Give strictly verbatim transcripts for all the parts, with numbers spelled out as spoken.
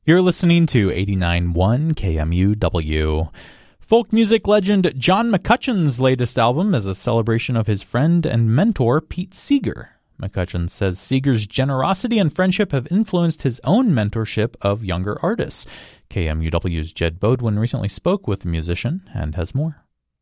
You're listening to eighty-nine point one K M U W. Folk music legend John McCutcheon's latest album is a celebration of his friend and mentor, Pete Seeger. McCutcheon says Seeger's generosity and friendship have influenced his own mentorship of younger artists. K M U W's Jed Bodwin recently spoke with the musician and has more.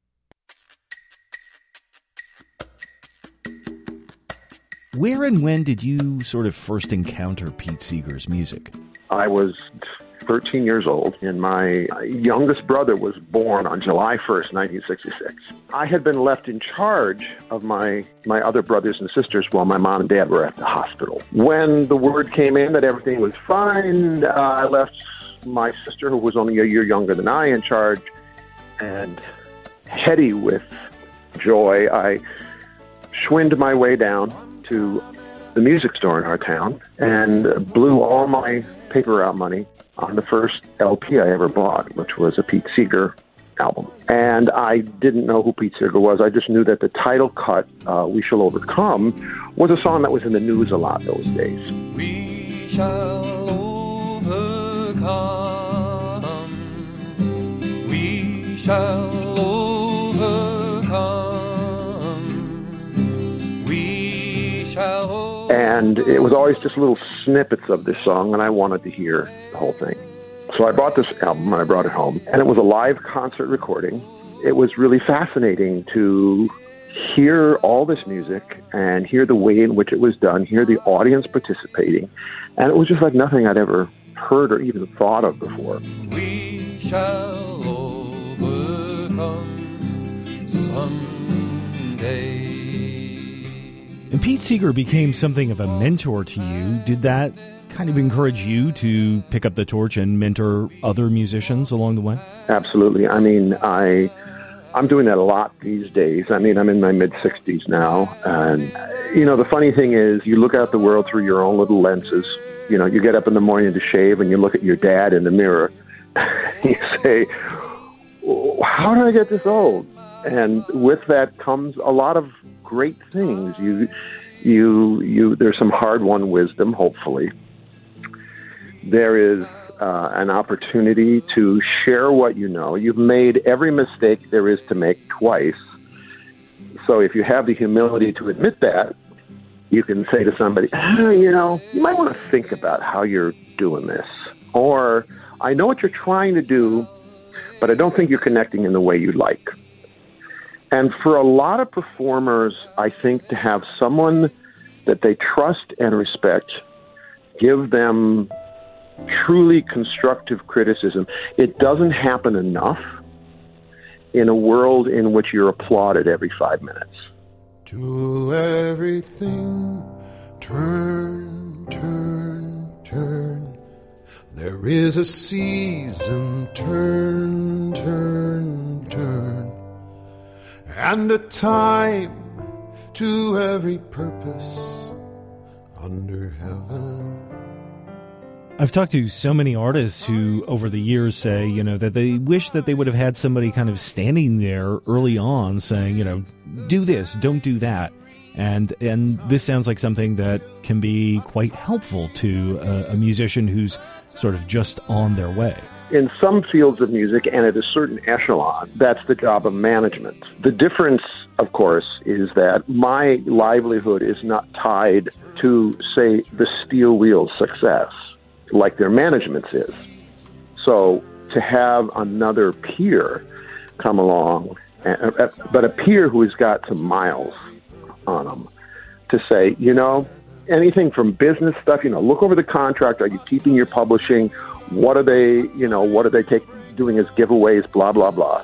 Where and when did you sort of first encounter Pete Seeger's music? I was thirteen years old, and my youngest brother was born on July first, nineteen sixty-six. I had been left in charge of my, my other brothers and sisters while my mom and dad were at the hospital. When the word came in that everything was fine, uh, I left my sister, who was only a year younger than I, in charge, and heady with joy, I schwinned my way down to the music store in our town and blew all my paper route money on the first L P I ever bought, which was a Pete Seeger album. And I didn't know who Pete Seeger was. I just knew that the title cut, uh, We Shall Overcome, was a song that was in the news a lot those days. We shall overcome. We shall overcome. We shall overcome. And it was always just little snippets of this song, and I wanted to hear the whole thing. So I bought this album, and I brought it home, and it was a live concert recording. It was really fascinating to hear all this music and hear the way in which it was done, hear the audience participating, and it was just like nothing I'd ever heard or even thought of before. We shall overcome someday. And Pete Seeger became something of a mentor to you. Did that kind of encourage you to pick up the torch and mentor other musicians along the way? Absolutely. I mean, I, I'm doing that a lot these days. I mean, I'm in my mid-sixties now. And, you know, the funny thing is you look at the world through your own little lenses. You know, you get up in the morning to shave and you look at your dad in the mirror. You say, how did I get this old? And with that comes a lot of great things. You, you, you. There's some hard-won wisdom, hopefully. There is uh, an opportunity to share what you know. You've made every mistake there is to make twice. So if you have the humility to admit that, you can say to somebody, ah, you know, you might want to think about how you're doing this. Or, I know what you're trying to do, but I don't think you're connecting in the way you'd like. And for a lot of performers, I think to have someone that they trust and respect give them truly constructive criticism. It doesn't happen enough in a world in which you're applauded every five minutes. To everything, turn, turn, turn. There is a season, turn, turn, turn. And a time to every purpose under heaven. I've talked to so many artists who over the years say, you know, that they wish that they would have had somebody kind of standing there early on saying, you know, do this, don't do that. And and this sounds like something that can be quite helpful to a, a musician who's sort of just on their way. In some fields of music and at a certain echelon, that's the job of management. The difference, of course, is that my livelihood is not tied to, say, the steel wheel's success, like their management's is. So to have another peer come along, but a peer who's got some miles on them, to say, you know, anything from business stuff, you know, look over the contract. Are you keeping your publishing? What are they, you know, what are they take, doing as giveaways, blah, blah, blah,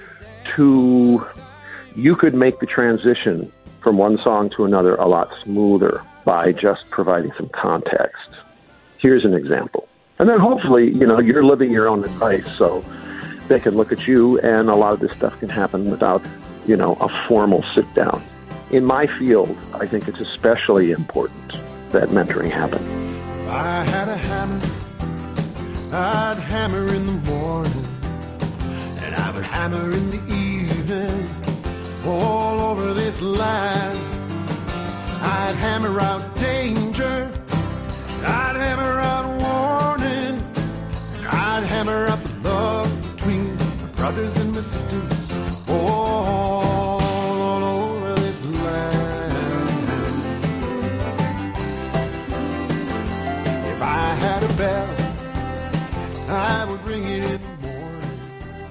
to you could make the transition from one song to another a lot smoother by just providing some context. Here's an example. And then hopefully, you know, you're living your own advice, so they can look at you, and a lot of this stuff can happen without, you know, a formal sit down. In my field, I think it's especially important that mentoring happen. If I had a hammer, I'd hammer in the morning, and I would hammer in the evening, all over this land. I'd hammer out danger, I'd hammer out warning, I'd hammer up the love between my brothers and my sisters all over this land. If I had a bell, I would ring it